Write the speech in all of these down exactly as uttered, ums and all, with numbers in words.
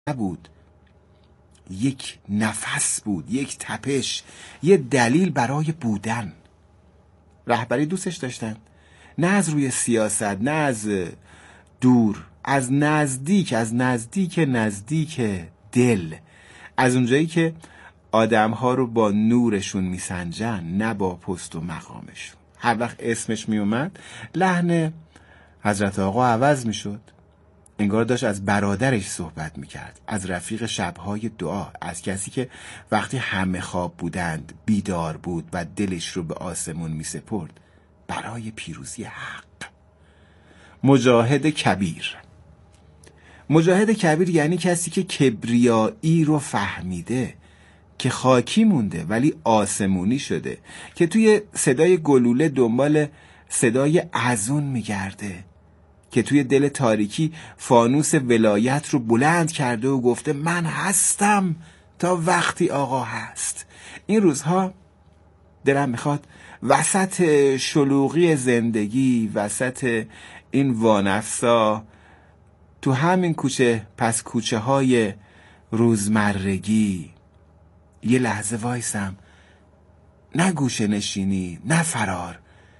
نبود، یک نفس بود، یک تپش، یه دلیل برای بودن. رهبری دوستش داشتن، نه از روی سیاست، نه از دور، از نزدیک، از نزدیک نزدیک دل، از اونجایی که آدم‌ها رو با نورشون میسنجن، نه با پست و مقامشون. هر وقت اسمش میومد لحن حضرت آقا عوض میشد، انگار داشت از برادرش صحبت میکرد، از رفیق شبهای دعا، از کسی که وقتی همه خواب بودند بیدار بود و دلش رو به آسمون میسپرد برای پیروزی حق. مجاهد کبیر. مجاهد کبیر یعنی کسی که کبریایی رو فهمیده، که خاکی مونده ولی آسمونی شده، که توی صدای گلوله دنبال صدای اذون میگرده، که توی دل تاریکی فانوس ولایت رو بلند کرده و گفته من هستم تا وقتی آقا هست. این روزها دلم میخواد وسط شلوغی زندگی، وسط این وانفسا، تو همین کوچه پس کوچه های روزمرگی یه لحظه وایسم، نه گوشه نشینی، نه فرار،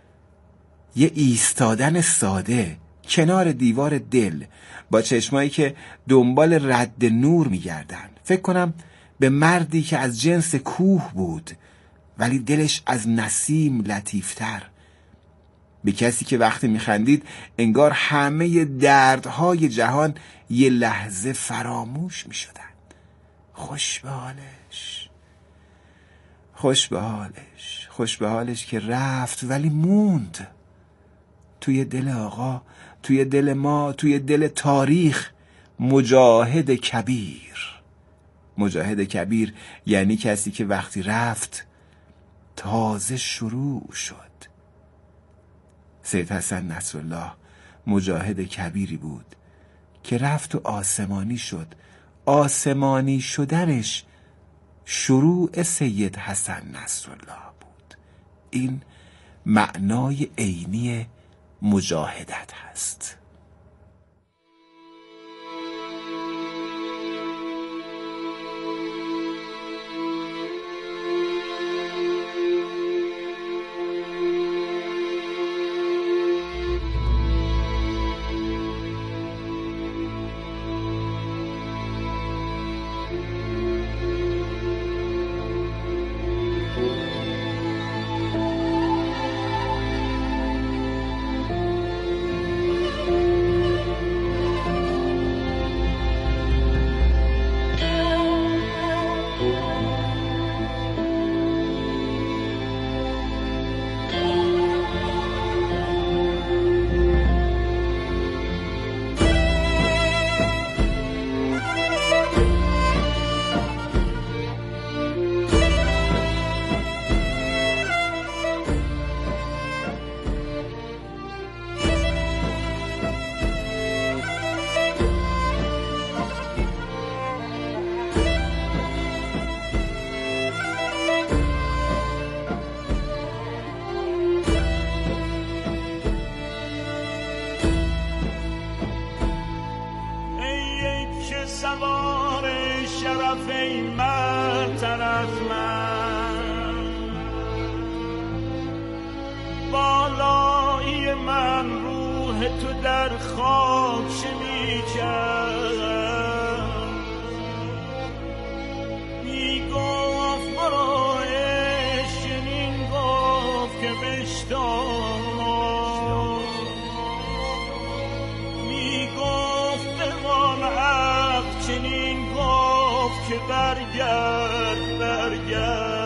یه ایستادن ساده کنار دیوار دل با چشمایی که دنبال رد نور میگردن. فکر کنم به مردی که از جنس کوه بود ولی دلش از نسیم لطیفتر، به کسی که وقتی میخندید انگار همه دردهای جهان یه لحظه فراموش میشدن. خوش به حالش، خوش به حالش، خوش به حالش که رفت ولی موند توی دل آقا، توی دل ما، توی دل تاریخ. مجاهد کبیر. مجاهد کبیر یعنی کسی که وقتی رفت تازه شروع شد. سید حسن نصرالله مجاهد کبیری بود که رفت و آسمانی شد. آسمانی شدنش شروع سید حسن نصرالله بود. این معنای عینی مجاهدت هست. بالایی من روح تو در خواب شنیدم، میگفت برو چنین گفت که بشتام، میگفت بمان حق چنین گفت که برگرد برگرد.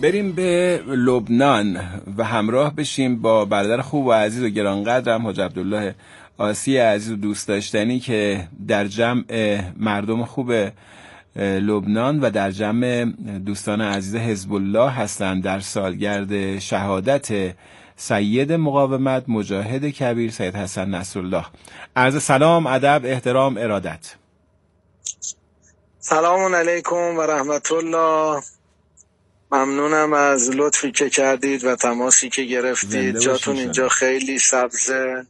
بریم به لبنان و همراه بشیم با برادر خوب و عزیز و گرانقدرم حاج عبدالله آسی عزیز و دوست داشتنی که در جمع مردم خوب لبنان و در جمع دوستان عزیز حزب الله هستند در سالگرد شهادت سید مقاومت مجاهد کبیر سید حسن نصرالله. عرض سلام، ادب، احترام، ارادت. سلام علیکم و رحمت الله. ممنونم از لطفی که کردید و تماسی که گرفتید. جاتون اینجا خیلی سبزه.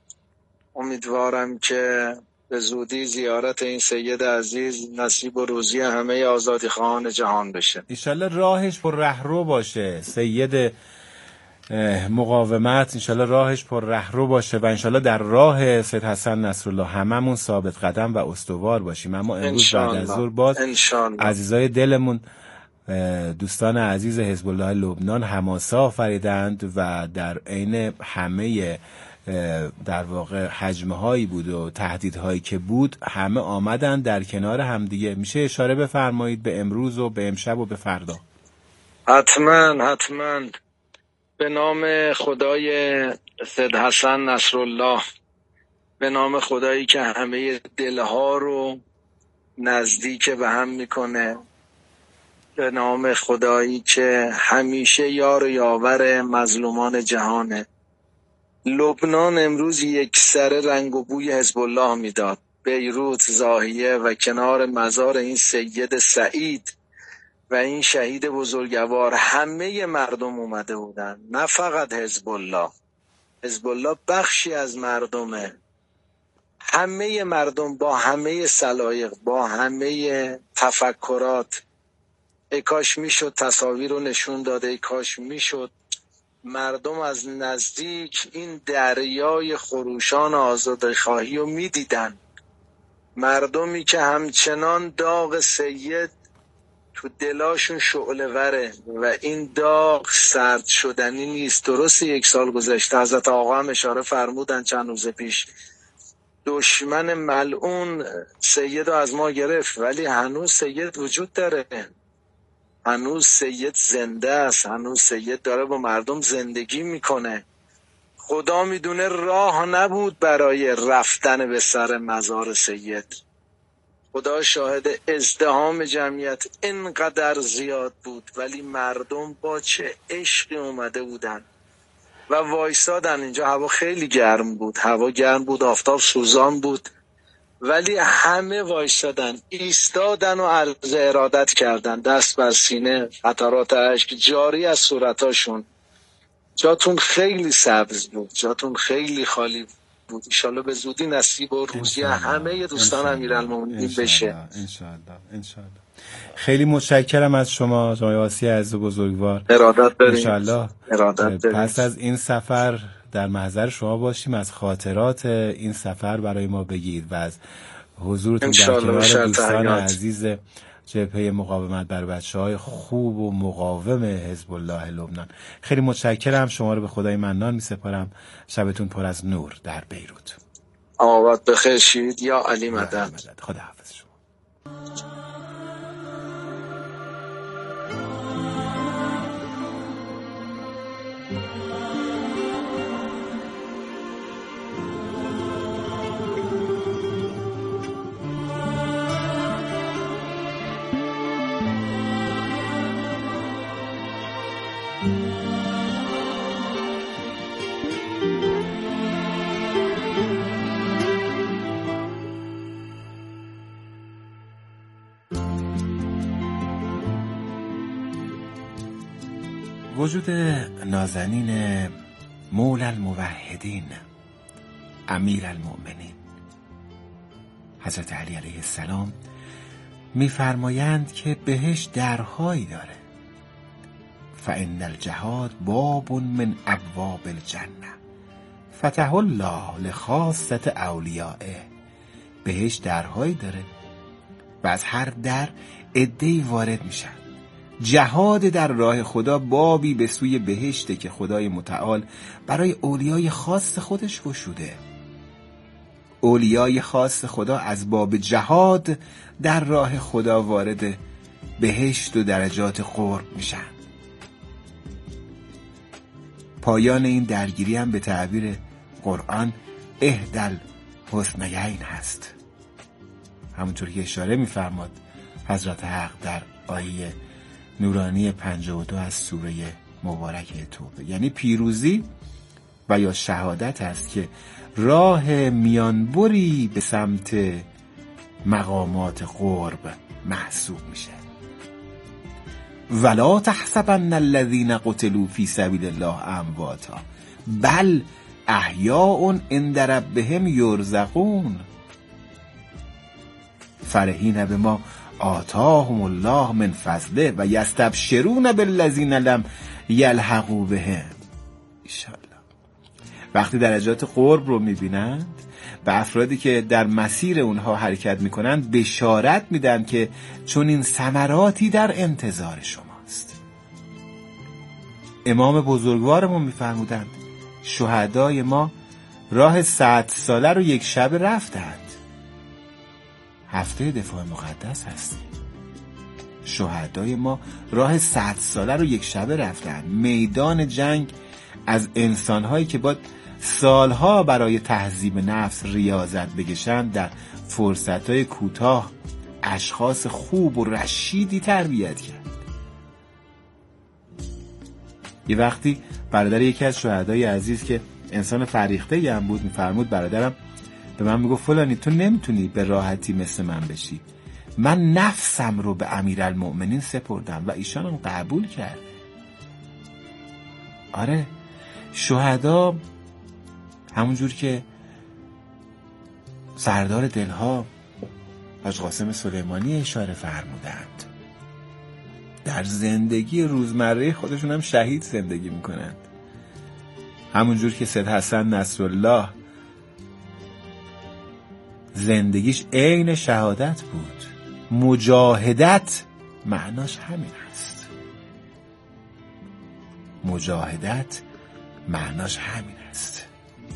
امیدوارم که به زودی زیارت این سید عزیز نصیب و روزی همه آزادی خواهان جهان بشه. انشالله راهش پر رهرو باشه سید مقاومت، انشالله راهش پر رهرو باشه و انشالله در راه سید حسن نصرالله هممون ثابت قدم و استوار باشیم. اما امروز بعد از ظهر باز عزیزای دلمون دوستان عزیز حزب الله لبنان حماسه آفریدند و در عین همه در واقع حجمه هایی بود و تهدیدهایی که بود همه آمدن در کنار همدیگه. میشه اشاره بفرمایید به امروز و به امشب و به فردا؟ حتما حتما. به نام خدای سید حسن نصرالله، به نام خدایی که همه دلها رو نزدیک به هم میکنه، به نام خدایی که همیشه یار و یاور مظلومان جهانه. لبنان امروز یک سر رنگ و بوی حزب الله میداد. بیروت، زاهیه و کنار مزار این سید سعید و این شهید بزرگوار همه مردم اومده بودن، نه فقط حزب الله. حزب الله بخشی از مردمه. همه مردم با همه سلایق، با همه تفکرات. ای کاش میشد تصاویر رو نشون داده، ای کاش میشد مردم از نزدیک این دریای خروشان آزادیخواهی رو میدیدن. مردمی که همچنان داغ سید تو دلاشون شعله وره و این داغ سرد شدنی نیست. درست یک سال گذشته حضرت آقا هم اشاره فرمودن چند روز پیش، دشمن ملعون سید رو از ما گرفت، ولی هنوز سید وجود داره، هنوز سید زنده است، هنوز سید داره با مردم زندگی میکنه. خدا میدونه راه نبود برای رفتن به سر مزار سید. خدا شاهد ازدحام جمعیت اینقدر زیاد بود، ولی مردم با چه عشقی اومده بودن و وایسادن. اینجا هوا خیلی گرم بود، هوا گرم بود، آفتاب سوزان بود، ولی همه وایسادن، ایستادن و عرض ارادت کردن، دست بر سینه، قطرات اشک جاری از صورتاشون. جاتون خیلی سبز بود، جاتون خیلی خالی بود. انشالله به زودی نصیب و روزی همه دوستان امیرالمومنین بشه. انشالله انشالله. خیلی متشکرم از شما جناب آسی عزیز و بزرگوار. ارادت داریم. انشالله ارادت داریم. پس از این سفر در محضر شما باشیم، از خاطرات این سفر برای ما بگید و از حضورتون در کنار دوستان عزیز جبهه مقاومت بر بچه‌های خوب و مقاوم حزب الله لبنان. خیلی متشکرم. شما رو به خدای منان می‌سپارم. شبتون پر از نور در بیروت. آباد بخیر شید یا علی مدد. خدا حافظ شما. وجود نازنین مولا الموحدین امیر المؤمنین حضرت علی علیه السلام می‌فرمایند که بهشت درهایی داره. فإن الجهاد باب من ابواب الجنه فتح الله لخاصة اولیائه. بهشت درهایی داره و از هر در عده‌ای وارد میشن. جهاد در راه خدا بابی به سوی بهشته که خدای متعال برای اولیای خاص خودش گشوده. اولیای خاص خدا از باب جهاد در راه خدا وارد بهشت و درجات قرب میشن. پایان این درگیری هم به تعبیر قرآن اهدل حسنیین هست. همونطور که اشاره می‌فرماد حضرت حق در آیه نورانی پنجاه و دو از سوره مبارکه توبه، یعنی پیروزی و یا شهادت است که راه میانبری به سمت مقامات قرب محسوب میشه. ولا تحسبن الذين قتلوا في سبيل الله امواتا بل احیاء عند ربهم یرزقون فرحین بما آتاهم الله من فضله و یستبشرون بالذین لم یلحقوا بهم. انشالله وقتی درجات قرب رو میبینند به افرادی که در مسیر اونها حرکت میکنند بشارت میدن که چون این ثمراتی در انتظار شماست. امام بزرگوارمون میفرمودند شهدای ما راه صد ساله رو یک شب رفتند. هفته دفاع مقدس هستیم. شهدای ما راه صد ساله رو یک شب رفتند. میدان جنگ از انسانهایی که با سالها برای تهذیب نفس ریاضت بکشند در فرصتهای کوتاه اشخاص خوب و رشیدی تربیت کرد. یه وقتی برادر یکی از شهدای عزیز که انسان فریخته‌ای هم بود میفرمود برادرم به من میگفت فلانی تو نمیتونی به راحتی مثل من بشی، من نفسم رو به امیرالمؤمنین سپردم و ایشان هم قبول کرد. آره شهدا همونجور که سردار دلها حاج قاسم سلیمانی اشاره فرمودند در زندگی روزمره خودشون هم شهید زندگی میکنند. همونجور که سید حسن نصرالله زندگیش عین شهادت بود. مجاهدت معناش همین است. مجاهدت معناش همین است.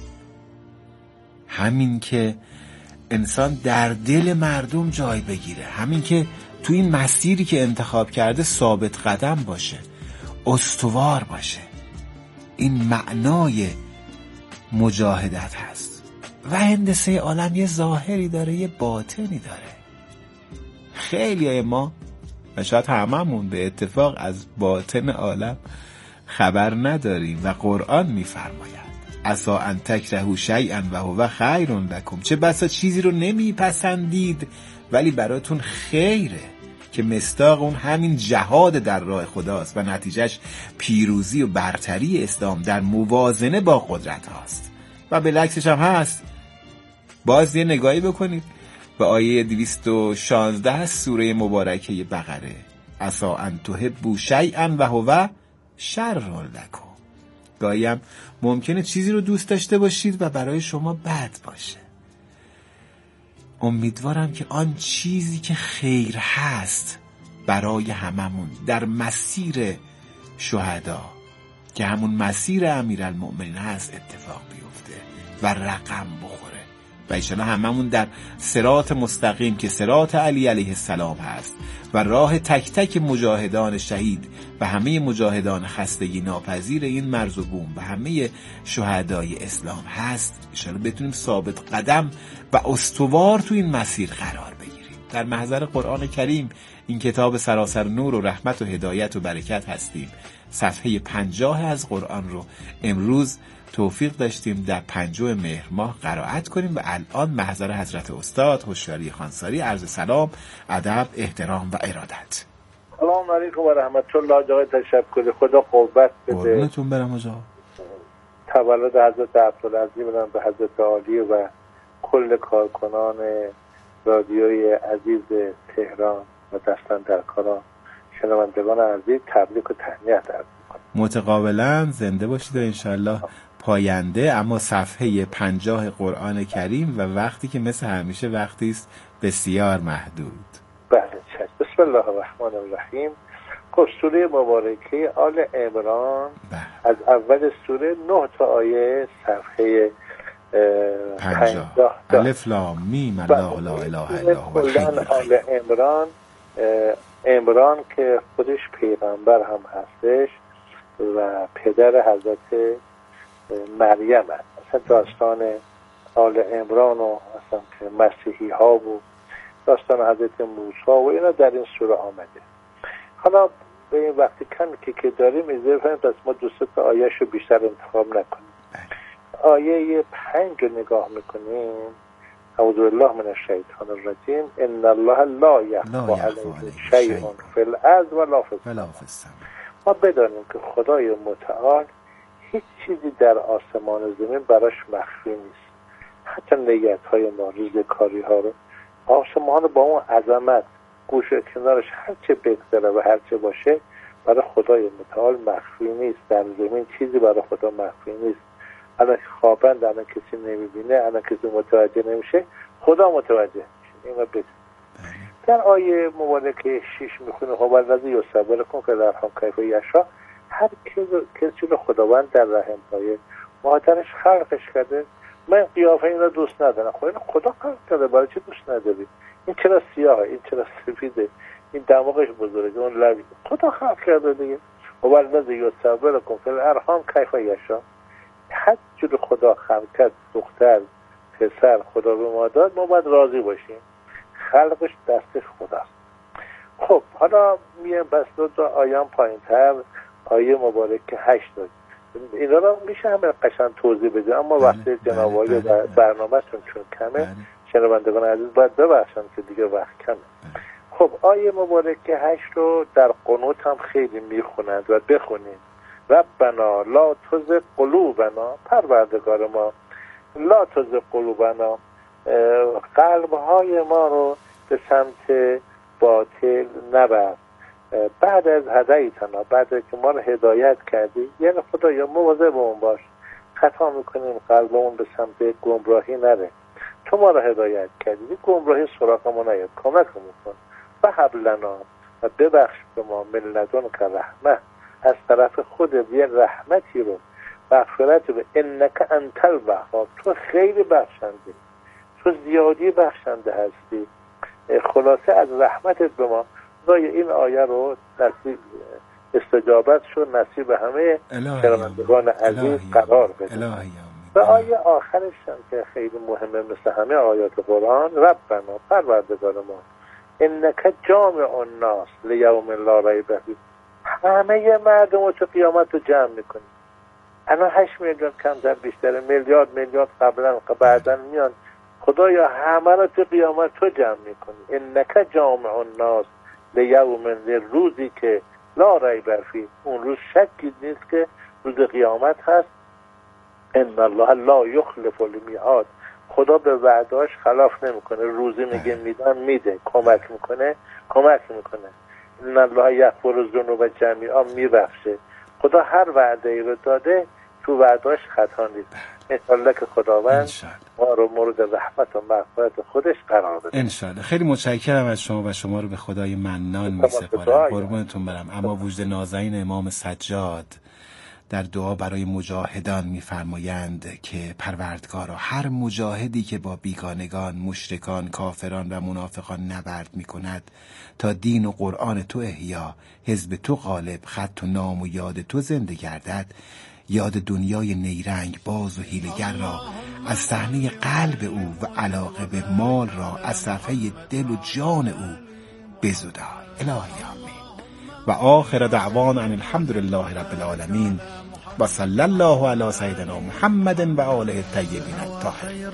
همین که انسان در دل مردم جای بگیره، همین که تو این مسیری که انتخاب کرده ثابت قدم باشه، استوار باشه. این معنای مجاهدت هست. و هندسه عالم یه ظاهری داره یه باطنی داره. خیلی های ما و شاید هممون به اتفاق از باطن عالم خبر نداریم و قرآن میفرماید عسى ان تکرهوا شیئا و هو خیر لکم. چه بسا چیزی رو نمیپسندید ولی براتون خیره، که مصداق اون همین جهاد در راه خداست و نتیجهش پیروزی و برتری اسلام در موازنه با قدرت هاست. و بالعکسش هم هست. باز یه نگاهی بکنید به آیه دویست و شانزده سوره مبارکه بقره عسى ان تحبوا شیئا و هو شر لکم. گاهی هم ممکنه چیزی رو دوست داشته باشید و برای شما بد باشه. امیدوارم که آن چیزی که خیر هست برای هممون در مسیر شهدا که همون مسیر امیرالمؤمنین هست اتفاق بیفته و رقم بخوره و انشاءالله هممون در صراط مستقیم که صراط علی علیه السلام هست و راه تک تک مجاهدان شهید و همه مجاهدان خستگی ناپذیر این مرز و بوم و همه شهدای اسلام هست، انشاءالله بتونیم ثابت قدم و استوار تو این مسیر قرار بگیریم. در محضر قرآن کریم این کتاب سراسر نور و رحمت و هدایت و برکت هستیم. صفحه پنجاه از قرآن رو امروز توفیق داشتیم در پنجم مهر ماه قرائت کنیم و الان محضر حضرت استاد هوشیاری خانساری عرض سلام، ادب، احترام و ارادت. سلام علیکم و رحمت الله. جای تشکر، خدا قوت بده. قربونتون برم آقا. تولد حضرت عبدالعظیم بدم به حضرت عالی و کل کارکنان رادیوی عزیز تهران و دستان در کاران شنوندگان عزیز تبریک و تهنیت عرض می‌کنم. متقابلا زنده باشید و انشالله پاینده. اما صفحه پنجاه قرآن کریم و وقتی که مثل همیشه وقتی است بسیار محدود. بله چشم. بسم الله الرحمن الرحیم. خب سوره مبارکه آل عمران از اول سوره نه تا آیه صفحه پنجاه. الف لام میم الله لا اله الا هو کلن آل عمران، عمران که خودش پیغمبر هم هستش و پدر حضرت مریم هست. اصلا داستان آل عمران و اصلا مسیحی ها و داستان حضرت موسی و اینا در این سوره آمده. حالا به این وقتی کمی که که داریم ایزه فهمید پس ما دوست تا آیه شو بیشتر انتخاب نکنیم. آیه پنج رو نگاه میکنیم. اعوذ بالله من الشیطان الرجیم. ان الله لا یخفی علیه شیء فی الارض ولا فی السماء. ما بدانیم که خدای متعال هیچ چیزی در آسمان و زمین براش مخفی نیست. حتی نیت های ما، ریزکاری ها رو، آسمان با اون عظمت گوش و کنارش هرچه بگذره و هرچه باشه برای خدای متعال مخفی نیست. در زمین چیزی برای خدا مخفی نیست. الان خوابند، الان کسی نمیبینه، الان کسی متوجه نمیشه، خدا متوجه میشه. اینو بده. در آیه مبارکه شیش میخونه هو الذی یصورکم فی الارحام کیف یشاء. هر کسی رو خداوند در رحم های مادرش خلقش کرده. من قیافه این رو دوست ندارم. خب اینو خدا خلق کرده، برای چی دوست نداری؟ این چرا سیاهه، این چرا سفیده، این دماغش بزرگه، اون لبی، خدا خلق کرده دیگه. هو الذی یصورکم فی الارحام کیف یشاء. هر جور خدا خلق کرد، دختر، پسر، خدا به ما داد، ما باید راضی باشیم. خلقش دستش خداست. خب حالا میایم بس دو تا آیام پایین تر، آیه مبارک هشت داد. اینا رو میشه همه قشنگ توضیح بده، اما وقت جناب آقای برنامه‌تون چون کمه، شنوندگان عزیز باید ببخشن که دیگه وقت کمه. خب آیه مبارک هشت رو در قنوت هم خیلی میخونند و بخونید. ربنا لا تزغ قلوبنا، پروردگار ما، لا تزغ قلوبنا، قلب‌های ما رو به سمت باطل نبر. بعد از هدایتنا، بعد از که ما رو هدایت کردی، یعنی خدایا مواظبمون باش، خطا میکنیم قلبمون به سمت گمراهی نره. تو ما رو هدایت کردی، گمراهی سراغمون نیاد، کمکمون کن. و هب لنا، و ببخش به ما، من لدنک رحمه، از طرف خودت یه رحمتی رو، مغفرت رو. انک انت الوهاب، تو خیلی بخشنده، تو زیادی بخشنده هستی. خلاصه از رحمتت به ما. این آیه رو نصیب استجابت شد، نصیب همه شنوندگان عزیز قرار بده. و آیه آخرش هم که خیلی مهمه مثل همه آیات قرآن، ربنا، پروردگار ما، انک جامع الناس لیوم لا ریب فیه، همه مردم رو تو قیامت رو جمع میکنی. الان هشت میلیون کمتر بیشتر، میلیارد میلیارد قبلا بعدا میان، خدایا همه رو تو قیامت تو جمع میکنی. انک جامع الناس لیوم، روزی که لا ریب فیه، اون روز شکی نیست که روز قیامت هست. ان الله لا یخلف المیعاد، خدا به وعدهاش خلاف نمیکنه. روزی میگه میدم میده، کمک میکنه کمک میکنه. ان الله یغفر الذنوب جمیعا، میبخشه. خدا هر وعده ای رو داده، تو وعدهاش خطا نیست. انشالله که خداوند ما رو مورد رحمت و مغفرت خودش قرار بده. انشالله. خیلی متشکرم از شما و شما رو به خدای منان میسپارم. قربونتون برم. اما وجد نازنین امام سجاد در دعا برای مجاهدان می‌فرمایند که پروردگارا، هر مجاهدی که با بیگانگان، مشرکان، کافران و منافقان نبرد می‌کند تا دین و قرآن تو احیا، حزب تو غالب، خط و نام و یاد تو زنده گردد، یاد دنیای نیرنگ باز و حیله‌گر را از صحنه قلب او و علاقه به مال را از صفحه دل و جان او بزدای. الهی آمین. و آخر دعوانا ان الحمد لله رب العالمین و صلی الله علی سیدنا محمد و آله الطیبین الطاهرین.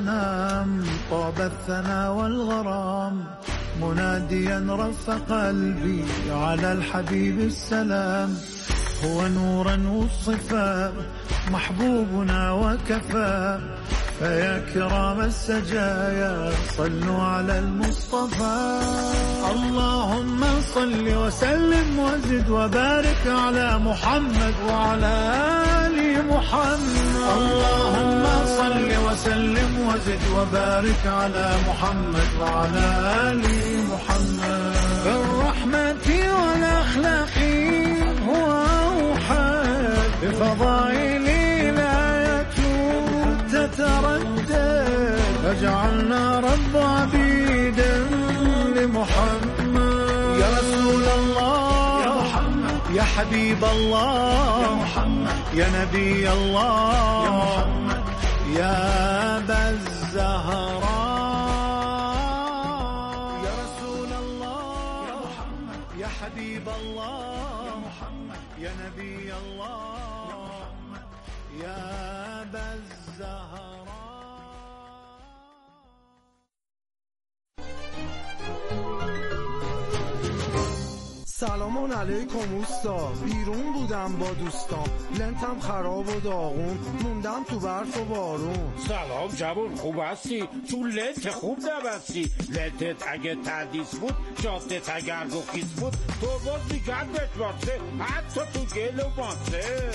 طاب الثنا والغرام مناديا رف قلبي على الحبيب السلام هو نورا وصفا محبوبنا وكفى فيا كرام السجايا صلوا على المصطفى اللهم صل وسلم وزد وبارك على محمد وعلى آل محمد اللهم صل وسلم وزد وبارك على محمد وعلى آل محمد بالرحمة والأخلاق هو أوحد بفضائل تتردد فجعلنا رب عبيدا لمحمد يا رسول الله يا محمد يا حبيب الله يا محمد يا نبي الله يا محمد يا أبا الزهراء يا رسول الله يا محمد يا حبيب الله يا محمد يا نبي الله يا محمد يا أبا الزهراء. سلام علیکم اوستا، بیرون بودم با دوستام، لنتم خراب و داغون، موندم تو برف و بارون. سلام جوون، خوب هستی؟ تو لنت خوب نبستی، لنتت اگه تردیس بود، جادت اگر رخیص بود، تو باز میگرد بتباسه، حتی تو گل و ماسه.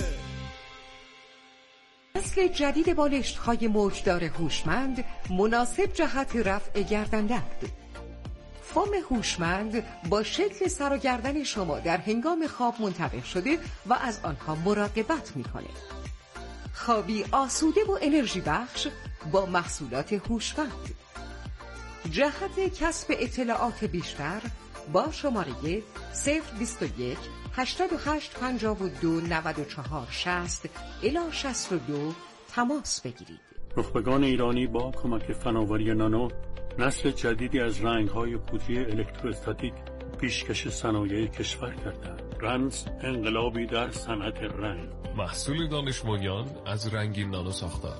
نسل جدید بالشت‌های موجدار هوشمند مناسب جهت رفع گردن‌درد. فوم هوشمند با شکل سر و گردن شما در هنگام خواب منطبق شده و از آنها مراقبت می‌کنه. خوابی آسوده و انرژی بخش با محصولات هوشمند. جهت کسب اطلاعات بیشتر با شماره صفر بیست و یک هشتاد و هشت پنجاه و دو نود و چهار شصت الی شصت و دو تماس بگیرید. نخبگان ایرانی با کمک فناوری نانو نسل جدیدی از رنگ‌های قوطی الکتروستاتیک پیشکش صنایع کشور کردند. رنز انقلابی در صنعت رنگ، محصول دانشمندان از رنگین نانو ساختار.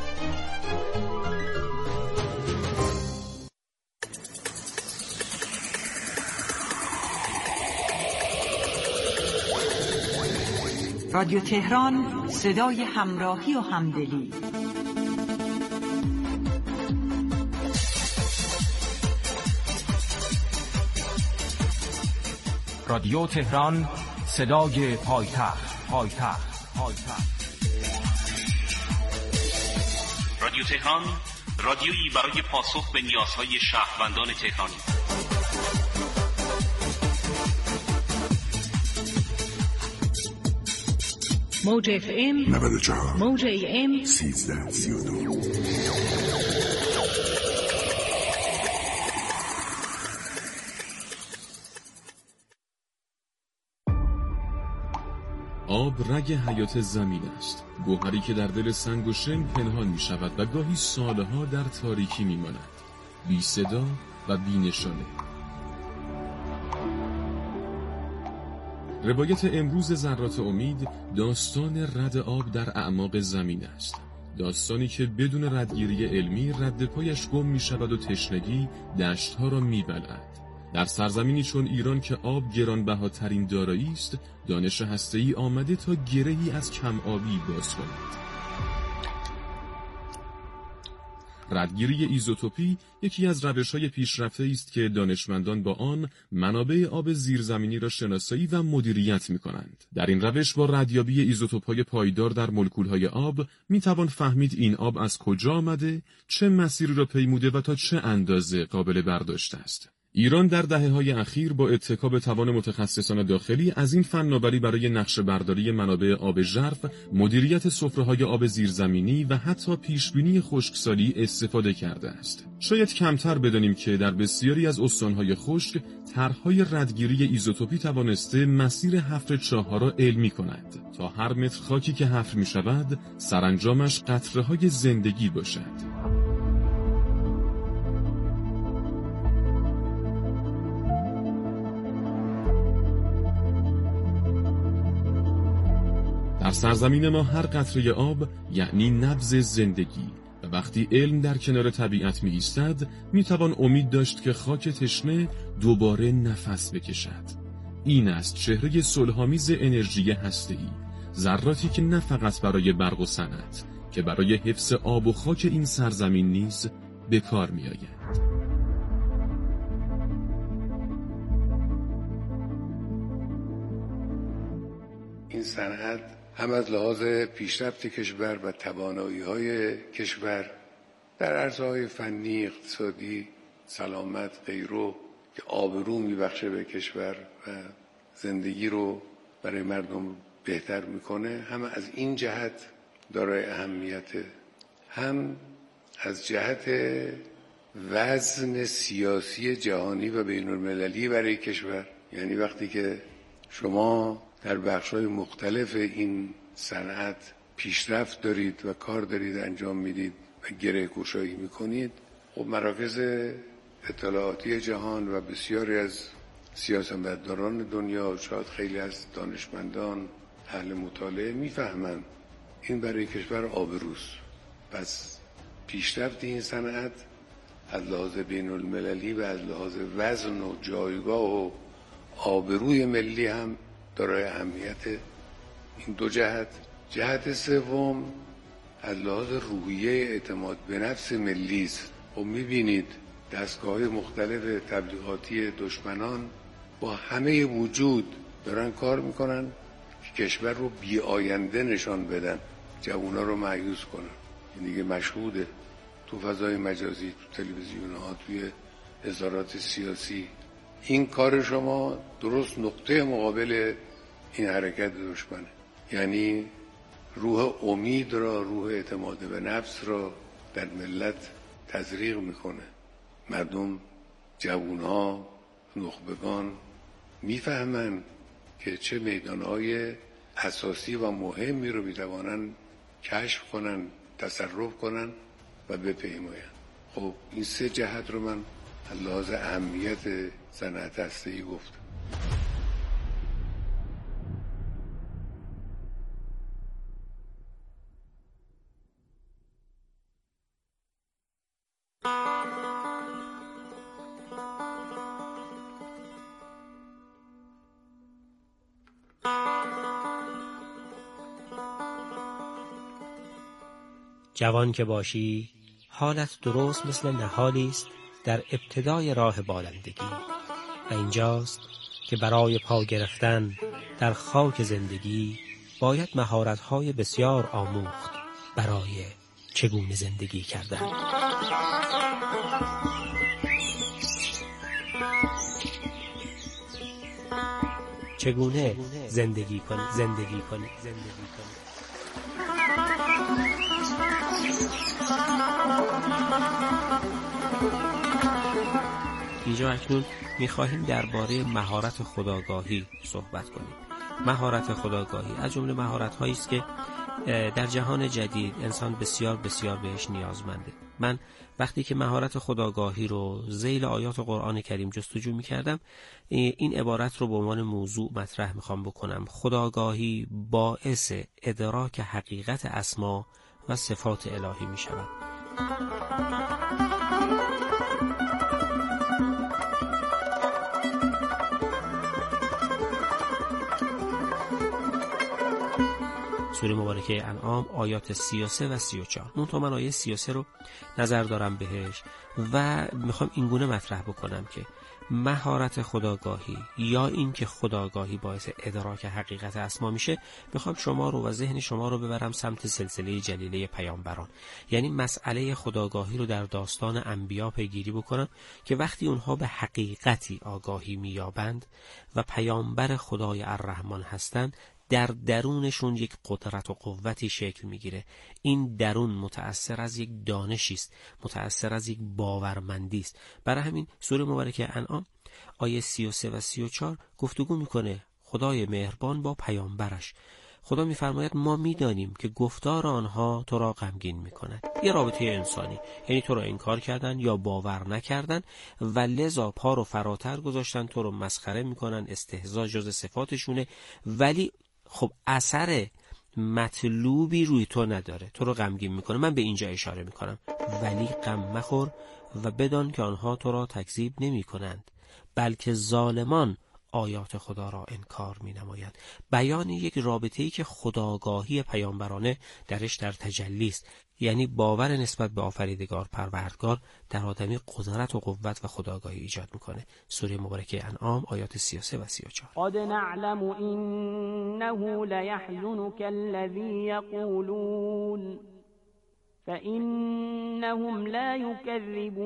رادیو تهران، صدای همراهی و همدلی. رادیو تهران، صدای پایتخت پایتخت پایتخت. رادیو تهران، رادیویی برای پاسخ به نیازهای شهروندان تهرانی. موج اف ام نود و چهار، موج ای ام سیزده سی و دو. آب رگ حیات زمین است، گوهری که در دل سنگ و شن پنهان می شود و گاهی سالها در تاریکی می ماند، بی صدا و بی نشانه. روایت امروز ذرات امید داستان رد آب در اعماق زمین است، داستانی که بدون ردگیری علمی رد پایش گم می شود و تشنگی دشتها را می بلعد. در سرزمینی چون ایران که آب گرانبهاترین دارایی است، دانش هسته‌ای آمده تا گرهی از کم آبی باز کند. ردگیری ایزوتوپی یکی از روش‌های پیشرفته است که دانشمندان با آن منابع آب زیرزمینی را شناسایی و مدیریت می‌کنند. در این روش با ردیابی ایزوتوپ‌های پایدار در مولکول‌های آب می‌توان فهمید این آب از کجا آمده، چه مسیری را پیموده و تا چه اندازه قابل برداشت است. ایران در دهه‌های اخیر با اتکا به توان متخصصان داخلی از این فناوری برای نقشه برداری منابع آب ژرف، مدیریت سفره‌های آب زیرزمینی و حتی پیشبینی خشکسالی استفاده کرده است. شاید کمتر بدانیم که در بسیاری از استان‌های خشک، طرح‌های ردگیری ایزوتوپی توانسته مسیر حفر چاه‌ها را علمی کند تا هر متر خاکی که حفر می‌شود، سرانجامش قطره‌های زندگی باشد. در سرزمین ما هر قطره آب یعنی نبض زندگی و وقتی علم در کنار طبیعت می ایستد می توان امید داشت که خاک تشنه دوباره نفس بکشد. این است چهره صلح‌آمیز انرژی هسته‌ای، ذراتی که نه فقط برای برق و صنعت که برای حفظ آب و خاک این سرزمین نیز به کار می آید. این صنعت هم از لحاظ پیشرفت کشور و توانایی‌های کشور در عرصه‌های فنی، اقتصادی، سلامت، غیره که آبرو میبخشه به کشور و زندگی رو برای مردم بهتر میکنه، هم از این جهت دارای اهمیت، هم از جهت وزن سیاسی جهانی و بین المللی برای کشور. یعنی وقتی که شما در بخش‌های مختلف این صنعت پیشرفت دارید و کار دارید انجام میدید و گره گشایی میکنید، خب مراکز اطلاعاتی جهان و بسیاری از سیاستمداران دنیا، شاید خیلی از دانشمندان اهل مطالعه میفهمند این برای کشور آبروست. پس پیشرفت این صنعت از لحاظ بین المللی و از لحاظ وزن و جایگاه و آبروی ملی هم دارای اهمیت. این دو جهت. جهت سوم از لحاظ روحیه اعتماد به نفس ملی است. خب میبینید دستگاه‌های مختلف تبلیغاتی دشمنان با همه وجود دارن کار میکنن که کشور رو بی آینده نشان بدن، جوونا رو مایوس کنن. این دیگه مشهوده تو فضای مجازی، تو تلویزیون ها، توی نظارات سیاسی. این کار شما درست نقطه مقابل این حرکت دشمنه، یعنی روح امید را، روح اعتماد به نفس را در ملت تزریق میکنه. مردم، جوانها، نخبگان میفهمن که چه میدانهای اساسی و مهمی رو میتوانن کشف کنن، تصرف کنن و بپیماین. خب این سه جهت رو من از لحاظ اهمیت صنعت هسته‌ای گفتم. جوان که باشی حالت درست مثل نهالی است در ابتدای راه بالندگی و اینجاست که برای پا گرفتن در خاک زندگی باید مهارت‌های بسیار آموخت برای چگونه زندگی کردن. چگونه زندگی کنی زندگی کنی زندگی کنی اینجا اکنون می‌خواهیم درباره مهارت خودآگاهی صحبت کنیم. مهارت خودآگاهی از جمله مهارت‌هایی است که در جهان جدید انسان بسیار بسیار بهش نیازمنده. من وقتی که مهارت خودآگاهی رو ذیل آیات قرآن کریم جستجو می‌کردم، این عبارت رو به عنوان موضوع مطرح می‌خوام بکنم. خودآگاهی باعث ادراک حقیقت اسما و صفات الهی می‌شود. سوره مبارکه انعام آیات سی و سه و سی و چهار. منتها من آیه سی و سه رو نظر دارم بهش و میخوام اینگونه مطرح بکنم که مهارت خودآگاهی یا این که خودآگاهی باعث ادراک حقیقت اسما میشه، میخوام شما رو و ذهن شما رو ببرم سمت سلسله جلیله پیامبران. یعنی مسئله خودآگاهی رو در داستان انبیا پیگیری بکنم که وقتی اونها به حقیقتی آگاهی مییابند و پیامبر خدای الرحمن هستند، در درونشون یک قدرت و قوتی شکل میگیره. این درون متأثر از یک دانشی است، متأثر از یک باورمندی است. برای همین سوره مبارکه انعام آیه سی و سه و سی و چهار گفتگو میکنه خدای مهربان با پیامبرش. خدا میفرماید ما میدانیم که گفتار آنها تو را غمگین میکند. یه رابطه انسانی، یعنی تو را انکار کردن یا باور نکردن و لذا پا رو فراتر گذاشتن، تو رو مسخره میکنن، استهزا جز صفاتشونه، ولی خب اثر مطلوبی روی تو نداره، تو رو غمگین میکنه. من به اینجا اشاره میکنم. ولی غم مخور و بدان که آنها تو را تکذیب نمی کنند، بلکه ظالمان آیات خدا را انکار می نمایند. بیان یک رابطه‌ای که خودآگاهی پیامبرانه درش در تجلی است، یعنی باور نسبت به آفریدگار پروردگار در آدمی قدرت و قوت و خودآگاهی ایجاد میکنه. سوره مبارکه انعام آیات سی و سه و سی و چهار. قد نعلم انه لیحزنک الذی یقولون فإنهم لا یکذبون